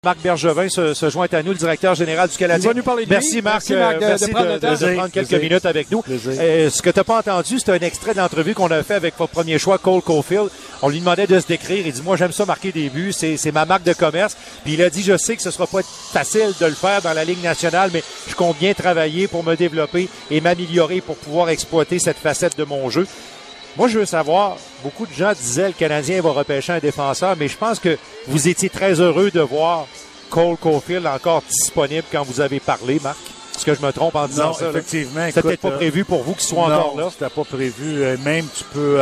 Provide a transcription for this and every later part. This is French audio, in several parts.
Marc Bergevin se joint à nous, le directeur général du Canadien. Il va nous parler de lui. Merci Marc, merci de prendre quelques minutes avec nous. Ce que tu n'as pas entendu, c'est un extrait de l'entrevue qu'on a fait avec votre premier choix, Cole Caulfield. On lui demandait de se décrire. Il dit, moi j'aime ça marquer des buts, c'est ma marque de commerce. Puis il a dit, je sais que ce sera pas facile de le faire dans la Ligue nationale, mais je compte bien travailler pour me développer et m'améliorer pour pouvoir exploiter cette facette de mon jeu. Moi, je veux savoir, beaucoup de gens disaient le Canadien va repêcher un défenseur, mais je pense que vous étiez très heureux de voir Cole Caulfield encore disponible quand vous avez parlé, Marc. Est-ce que je me trompe en disant non, ça? Effectivement. C'était peut-être pas prévu pour vous qu'il soit encore là? Non, c'était pas prévu. Même tu peux...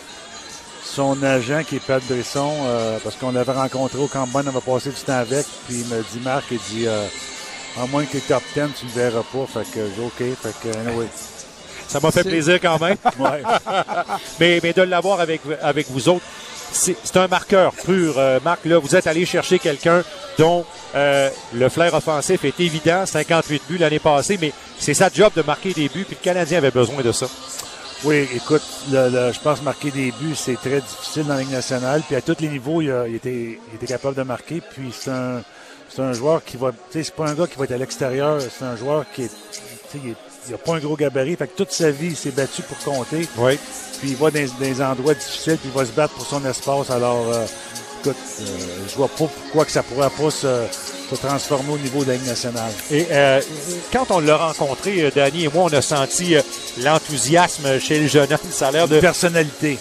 son agent qui est Pat Brisson, parce qu'on l'avait rencontré au Camp Bon, on avait passé du temps avec, puis il me dit, Marc, il dit, à moins que tu es top 10, tu le verras pas. Fait que j'ai OK. Fait que, anyway. Ça m'a fait plaisir quand même. Ouais. mais de l'avoir avec vous autres, c'est un marqueur pur. Marc, là, vous êtes allé chercher quelqu'un dont le flair offensif est évident, 58 buts l'année passée, mais c'est sa job de marquer des buts, puis le Canadien avait besoin de ça. Oui, écoute, je pense que marquer des buts, c'est très difficile dans la Ligue nationale, puis à tous les niveaux, il était capable de marquer, puis c'est un joueur qui va, tu sais, c'est pas un gars qui va être à l'extérieur, c'est un joueur qui est, tu sais, il n'a pas un gros gabarit, fait que toute sa vie, il s'est battu pour compter. Oui. Puis il va dans des endroits difficiles, puis il va se battre pour son espace. Alors, écoute, je vois pas pourquoi que ça pourrait pas se transformer au niveau de la Ligue nationale. Et quand on l'a rencontré, Danny et moi, on a senti l'enthousiasme chez le jeune homme. Ça a l'air de... Une personnalité.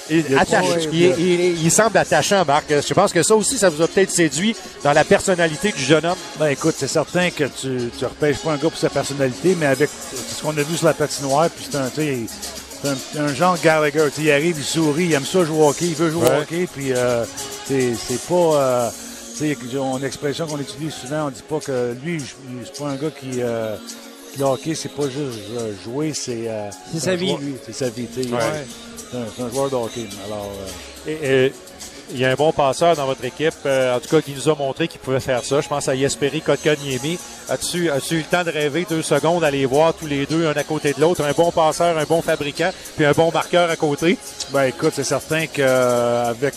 Il semble attachant, Marc. Je pense que ça aussi, ça vous a peut-être séduit dans la personnalité du jeune homme. Ben écoute, c'est certain que tu repêches pas un gars pour sa personnalité, mais avec ce qu'on a vu sur la patinoire, puis c'est un genre Gallagher. Il arrive, il sourit, il aime ça jouer au hockey, il veut jouer au hockey, puis c'est pas... on a une expression qu'on utilise souvent, on dit pas que lui, c'est pas un gars qui le hockey, c'est pas juste jouer, c'est sa vie, joueur, lui. C'est sa vie, tu sais. C'est un joueur de hockey. Alors, il y a un bon passeur dans votre équipe, en tout cas, qui nous a montré qu'il pouvait faire ça. Je pense à Jesperi Kotkaniemi. As-tu eu le temps de rêver 2 secondes, aller voir tous les deux, un à côté de l'autre, un bon passeur, un bon fabricant, puis un bon marqueur à côté? Ben écoute, c'est certain qu'avec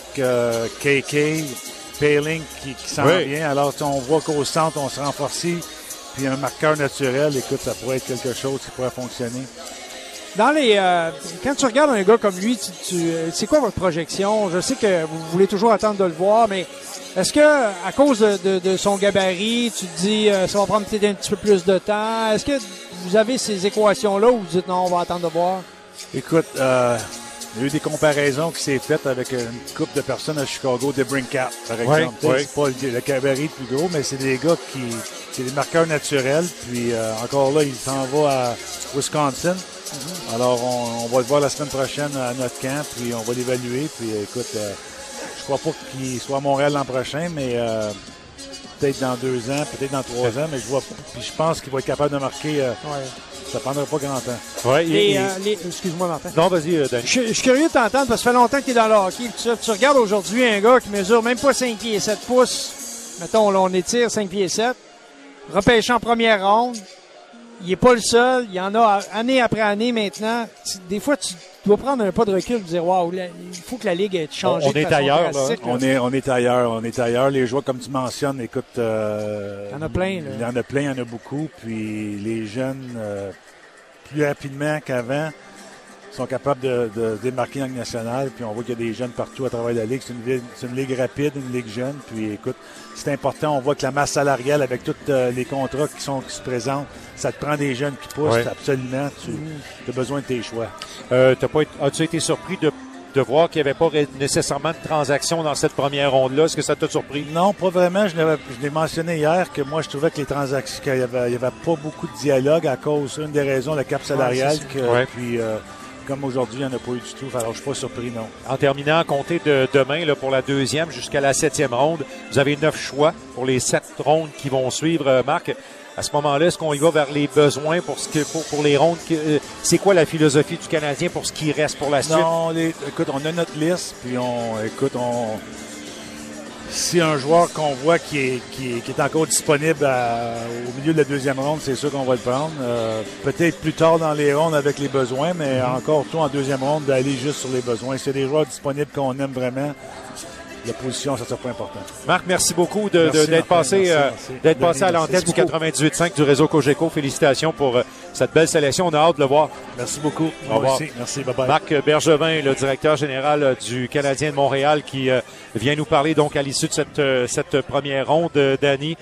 KK, Paling qui s'en vient, alors on voit qu'au centre, on se renforce, puis un marqueur naturel, écoute, ça pourrait être quelque chose qui pourrait fonctionner. Dans quand tu regardes un gars comme lui, c'est quoi votre projection? Je sais que vous voulez toujours attendre de le voir, mais est-ce que à cause de son gabarit, tu te dis ça va prendre peut-être un petit peu plus de temps? Est-ce que vous avez ces équations-là ou vous dites non, on va attendre de voir? Écoute, il y a eu des comparaisons qui s'est faites avec une couple de personnes à Chicago, des Brinkat, par exemple. C'est pas le gabarit le plus gros, mais c'est des gars c'est des marqueurs naturels. Puis encore là, il s'en va à Wisconsin. Alors, on va le voir la semaine prochaine à notre camp, puis on va l'évaluer. Puis écoute, je crois pas qu'il soit à Montréal l'an prochain, mais peut-être dans 2 ans, peut-être dans 3 ans, mais je pense qu'il va être capable de marquer. Ça ne prendra pas grand temps. Excuse-moi, Martin. Non, vas-y, Danny. Je suis curieux de t'entendre parce que ça fait longtemps que tu es dans le hockey. Tu regardes aujourd'hui un gars qui mesure même pas 5 pieds 7 pouces. Mettons, là, on étire 5 pieds 7. Repêché en première ronde. Il n'est pas le seul. Il y en a année après année maintenant. Des fois, tu dois prendre un pas de recul et dire waouh, il faut que la Ligue ait changé. On est ailleurs, là. On est ailleurs. Les joueurs, comme tu mentionnes, écoute. Il y en a plein, là. Il y en a plein, il y en a beaucoup. Puis les jeunes, plus rapidement qu'avant, sont capables de démarquer en Ligue nationale. Puis on voit qu'il y a des jeunes partout à travers la Ligue. C'est une ligue rapide, une ligue jeune. Puis écoute, c'est important. On voit que la masse salariale, avec tous les contrats qui se présentent, ça te prend des jeunes qui poussent. Absolument. Tu as besoin de tes choix. As-tu été surpris de voir qu'il n'y avait pas nécessairement de transaction dans cette première ronde-là? Est-ce que ça t'a surpris? Non, pas vraiment. Je l'ai mentionné hier que moi, je trouvais que les transactions, qu'il y avait pas beaucoup de dialogue à cause, une des raisons, le cap salarial. Puis, comme aujourd'hui, il n'y en a pas eu du tout. Alors, je ne suis pas surpris, non. En terminant, à compter de demain là, pour la 2e jusqu'à la 7e ronde, vous avez 9 choix pour les 7 rondes qui vont suivre, Marc. À ce moment-là, est-ce qu'on y va vers les besoins pour les rondes? C'est quoi la philosophie du Canadien pour ce qui reste pour la suite? Non, écoute, on a notre liste, puis si un joueur qu'on voit qui est encore disponible au milieu de la 2e ronde, c'est sûr qu'on va le prendre. Peut-être plus tard dans les rondes avec les besoins, mais encore tout en 2e ronde d'aller juste sur les besoins. C'est des joueurs disponibles qu'on aime vraiment. la position, ça sera pas important. Marc, merci beaucoup d'être passé à l'antenne du 98.5 du réseau Cogeco. Félicitations pour cette belle sélection. On a hâte de le voir. Merci beaucoup. Au revoir. Merci. Bye-bye. Marc Bergevin, le directeur général du Canadien de Montréal, qui vient nous parler donc à l'issue de cette première ronde, Danny.